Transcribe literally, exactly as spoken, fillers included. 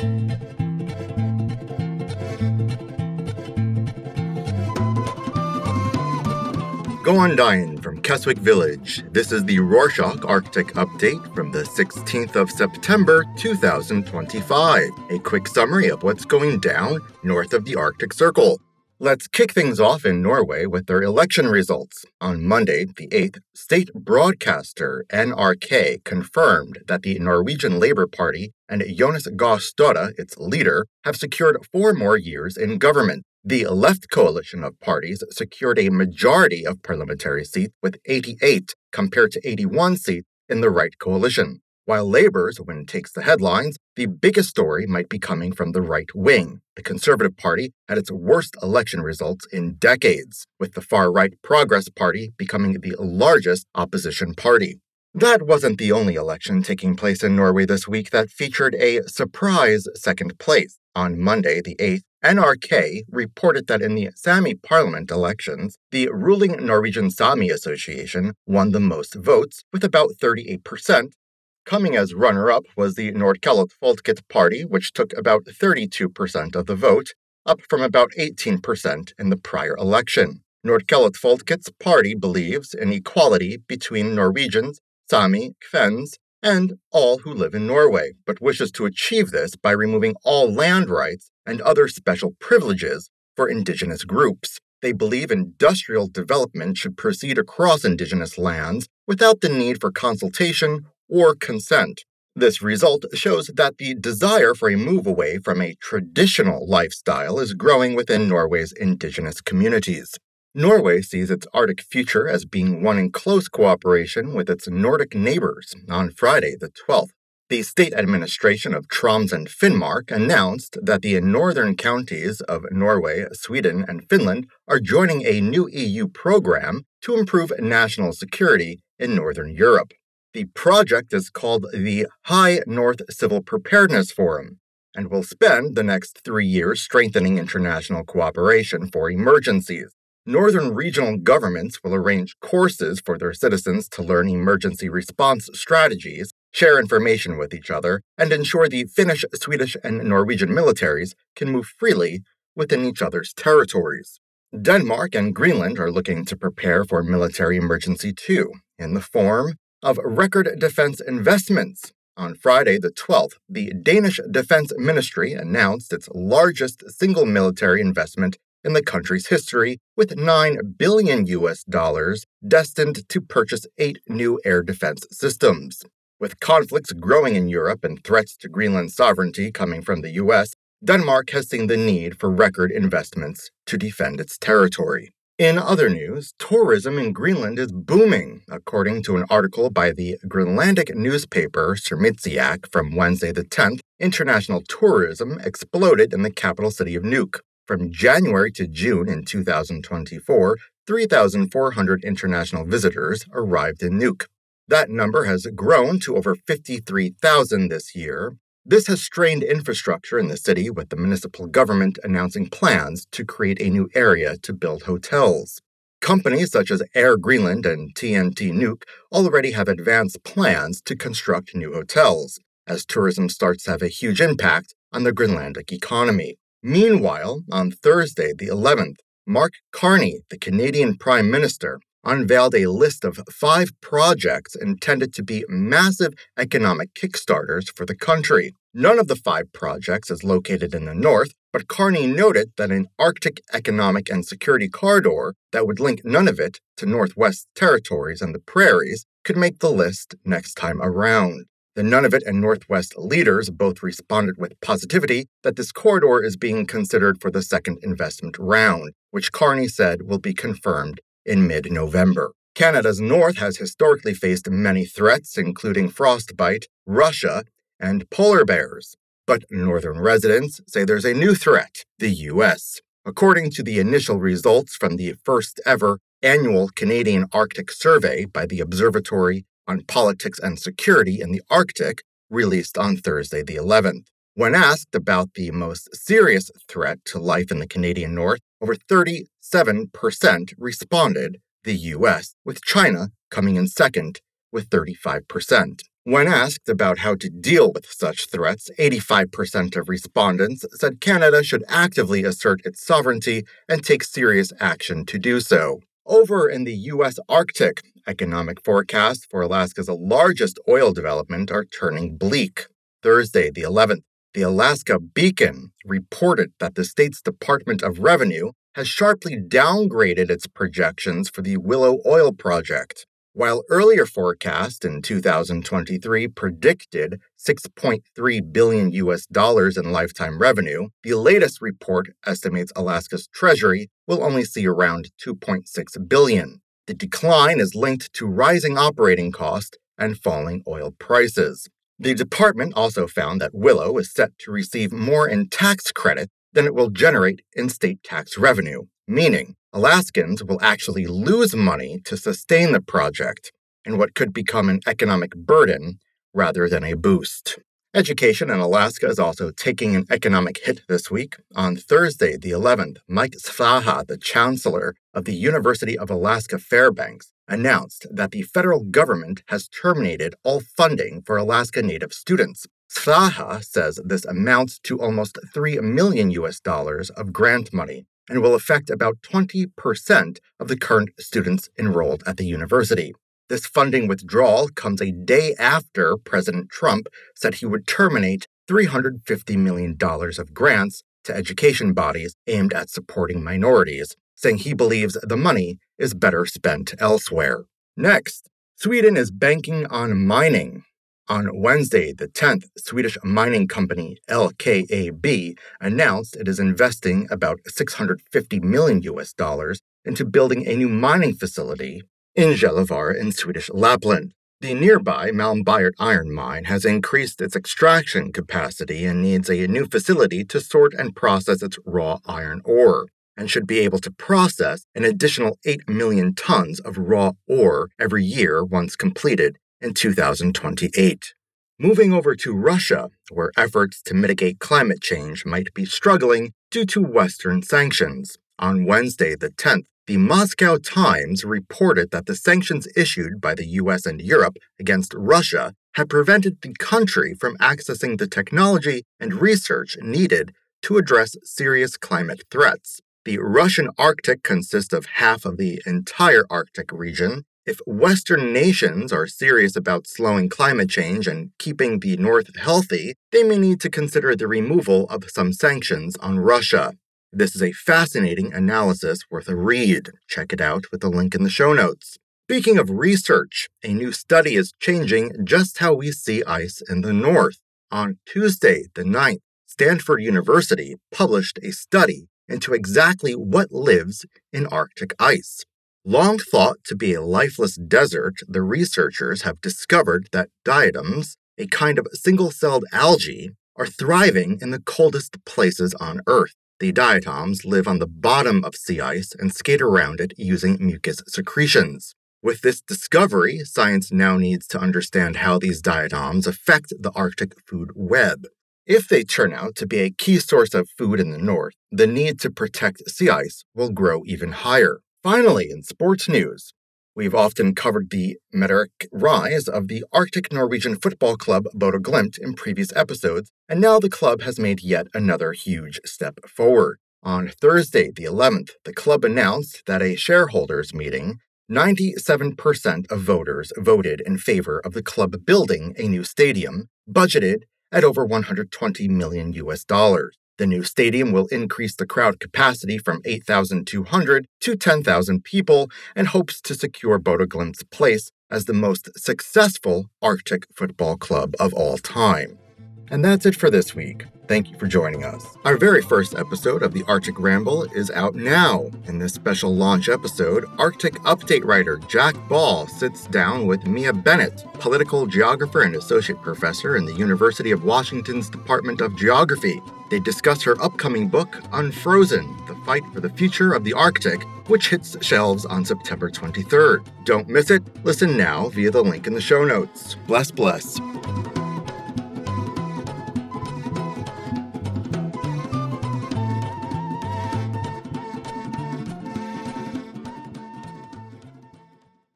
Goandain from Keswick Village. This is the Rorschach Arctic Update from the sixteenth of September, two thousand twenty-five. A quick summary of what's going down north of the Arctic Circle. Let's kick things off in Norway with their election results. On Monday, the eighth, state broadcaster N R K confirmed that the Norwegian Labour Party and Jonas Gahr Støre, its leader, have secured four more years in government. The left coalition of parties secured a majority of parliamentary seats with eighty-eight compared to eighty-one seats in the right coalition. While Labour's win takes the headlines, the biggest story might be coming from the right wing. The Conservative Party had its worst election results in decades, with the far-right Progress Party becoming the largest opposition party. That wasn't the only election taking place in Norway this week that featured a surprise second place. On Monday, the eighth, N R K reported that in the Sami parliament elections, the ruling Norwegian Sami Association won the most votes with about thirty-eight percent. Coming as runner-up was the Nordkallet Folket Party, which took about thirty-two percent of the vote, up from about eighteen percent in the prior election. Nordkallet Folkets Party believes in equality between Norwegians, Sami, Kvens, and all who live in Norway, but wishes to achieve this by removing all land rights and other special privileges for indigenous groups. They believe industrial development should proceed across indigenous lands without the need for consultation or consent. This result shows that the desire for a move away from a traditional lifestyle is growing within Norway's indigenous communities. Norway sees its Arctic future as being one in close cooperation with its Nordic neighbors. On Friday, the twelfth, the state administration of Troms and Finnmark announced that the northern counties of Norway, Sweden, and Finland are joining a new E U program to improve national security in Northern Europe. The project is called the High North Civil Preparedness Forum and will spend the next three years strengthening international cooperation for emergencies. Northern regional governments will arrange courses for their citizens to learn emergency response strategies, share information with each other, and ensure the Finnish, Swedish, and Norwegian militaries can move freely within each other's territories. Denmark and Greenland are looking to prepare for military emergency too, in the form of record defense investments. On Friday the twelfth, the Danish Defense Ministry announced its largest single military investment in the country's history, with nine billion U S dollars destined to purchase eight new air defense systems. With conflicts growing in Europe and threats to Greenland's sovereignty coming from the U S, Denmark has seen the need for record investments to defend its territory. In other news, tourism in Greenland is booming, according to an article by the Greenlandic newspaper Sermitsiaq from Wednesday the tenth. International tourism exploded in the capital city of Nuuk. From January to June in two thousand twenty-four, three thousand four hundred international visitors arrived in Nuuk. That number has grown to over fifty-three thousand this year. This has strained infrastructure in the city, with the municipal government announcing plans to create a new area to build hotels. Companies such as Air Greenland and T N T Nuuk already have advanced plans to construct new hotels, as tourism starts to have a huge impact on the Greenlandic economy. Meanwhile, on Thursday, the eleventh, Mark Carney, the Canadian Prime Minister, unveiled a list of five projects intended to be massive economic kickstarters for the country. None of the five projects is located in the north, but Carney noted that an Arctic economic and security corridor that would link Nunavut to Northwest Territories and the prairies could make the list next time around. The Nunavut and Northwest leaders both responded with positivity that this corridor is being considered for the second investment round, which Carney said will be confirmed in mid-November. Canada's north has historically faced many threats, including frostbite, Russia, and polar bears. But northern residents say there's a new threat, the U S. According to the initial results from the first-ever annual Canadian Arctic Survey by the Observatory on Politics and Security in the Arctic, released on Thursday the eleventh. When asked about the most serious threat to life in the Canadian North, over thirty-seven percent responded the U S, with China coming in second with thirty-five percent. When asked about how to deal with such threats, eighty-five percent of respondents said Canada should actively assert its sovereignty and take serious action to do so. Over in the U S Arctic, economic forecasts for Alaska's largest oil development are turning bleak. Thursday, the eleventh, the Alaska Beacon reported that the state's Department of Revenue has sharply downgraded its projections for the Willow Oil Project. While earlier forecasts in two thousand twenty-three predicted six point three billion U S dollars in lifetime revenue, the latest report estimates Alaska's treasury will only see around two point six billion. The decline is linked to rising operating costs and falling oil prices. The department also found that Willow is set to receive more in tax credit than it will generate in state tax revenue, meaning Alaskans will actually lose money to sustain the project in what could become an economic burden rather than a boost. Education in Alaska is also taking an economic hit this week. On Thursday, the eleventh, Mike Svaha, the chancellor of the University of Alaska Fairbanks, announced that the federal government has terminated all funding for Alaska Native students. Svaha says this amounts to almost three million U S dollars of grant money and will affect about twenty percent of the current students enrolled at the university. This funding withdrawal comes a day after President Trump said he would terminate three hundred fifty million dollars of grants to education bodies aimed at supporting minorities, saying he believes the money is better spent elsewhere. Next, Sweden is banking on mining. On Wednesday, the tenth, Swedish mining company L K A B announced it is investing about six hundred fifty million U S dollars into building a new mining facility in Gällivare in Swedish Lapland. The nearby Malmberget iron mine has increased its extraction capacity and needs a new facility to sort and process its raw iron ore, and should be able to process an additional eight million tons of raw ore every year once completed in two thousand twenty-eight. Moving over to Russia, where efforts to mitigate climate change might be struggling due to Western sanctions. On Wednesday, the tenth, the Moscow Times reported that the sanctions issued by the U S and Europe against Russia had prevented the country from accessing the technology and research needed to address serious climate threats. The Russian Arctic consists of half of the entire Arctic region. If Western nations are serious about slowing climate change and keeping the North healthy, they may need to consider the removal of some sanctions on Russia. This is a fascinating analysis worth a read. Check it out with the link in the show notes. Speaking of research, a new study is changing just how we see ice in the North. On Tuesday, the ninth, Stanford University published a study into exactly what lives in Arctic ice. Long thought to be a lifeless desert, the researchers have discovered that diatoms, a kind of single-celled algae, are thriving in the coldest places on Earth. The diatoms live on the bottom of sea ice and skate around it using mucus secretions. With this discovery, science now needs to understand how these diatoms affect the Arctic food web. If they turn out to be a key source of food in the North, the need to protect sea ice will grow even higher. Finally, in sports news, we've often covered the meteoric rise of the Arctic Norwegian football club Bodø Glimt in previous episodes, and now the club has made yet another huge step forward. On Thursday, the eleventh, the club announced that at a shareholders meeting, ninety-seven percent of voters voted in favor of the club building a new stadium, budgeted at over one hundred twenty million U S dollars. The new stadium will increase the crowd capacity from eight thousand two hundred to ten thousand people and hopes to secure Bodø Glimt's place as the most successful Arctic football club of all time. And that's it for this week. Thank you for joining us. Our very first episode of the Arctic Ramble is out now. In this special launch episode, Arctic Update writer Jack Ball sits down with Mia Bennett, political geographer and associate professor in the University of Washington's Department of Geography. They discuss her upcoming book, Unfrozen, The Fight for the Future of the Arctic, which hits shelves on September twenty-third. Don't miss it. Listen now via the link in the show notes. Bless, bless.